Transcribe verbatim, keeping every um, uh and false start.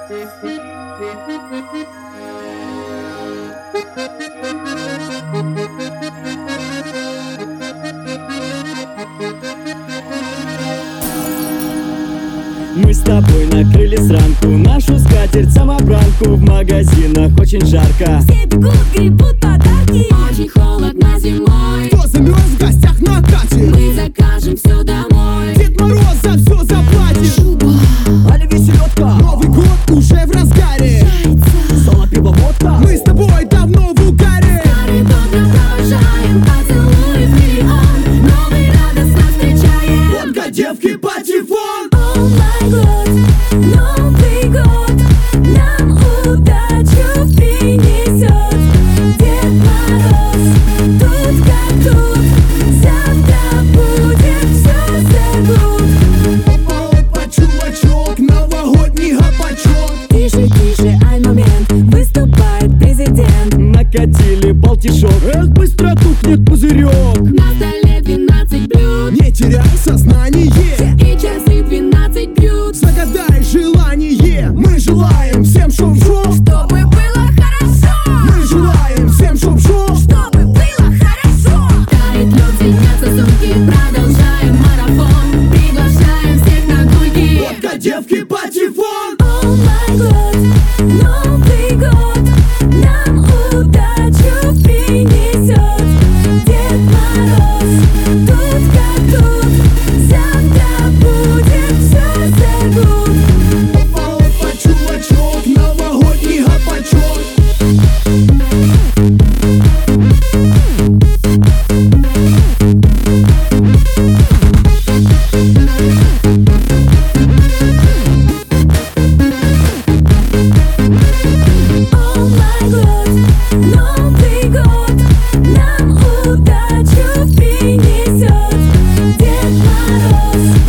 Мы с тобой накрыли сранку, нашу скатерть-самобранку. В магазинах очень жарко, все бегут, гребут подарки. Очень холодно зимой, кто замерз в гостях на Кате? мы закажем все домой. Дед Мороз за все заплатит. Шуба, али веселёдка, Новый год уже в разгаре. соло, пиво, водка. Мы с тобой давно в угаре. старый бодро провожаем, поцелуй в миллион. Новый радостно встречаем. Водка, девки, патефон. О май год, Новый год нам удачу принесет. Дед Мороз тут как тут, завтра будет все забудь. Опа, опа, чувачок, новогодний гопачок. Тише, тише, ай момент, выступает президент. Накатили полтишок, эх, быстро тухнет пузырек. На столе двенадцать блюд, Не теряй сознание. и часы двенадцать бьют. Загадай желание. Мы желаем всем шоу-шоу. Чтобы было хорошо, Мы желаем всем шоу-шоу. чтобы было хорошо. Тает лед, звенятся сумки, продолжаем марафон. Приглашаем всех на гульки. Водка, девки, патефон. О май год, Новый год нам удачу принесет. Дед Мороз тут как тут, завтра будет все забудь. Опа, опа, чувачок, новогодний гопачок. О май год, Новый год нам удачу принесет. Дед Мороз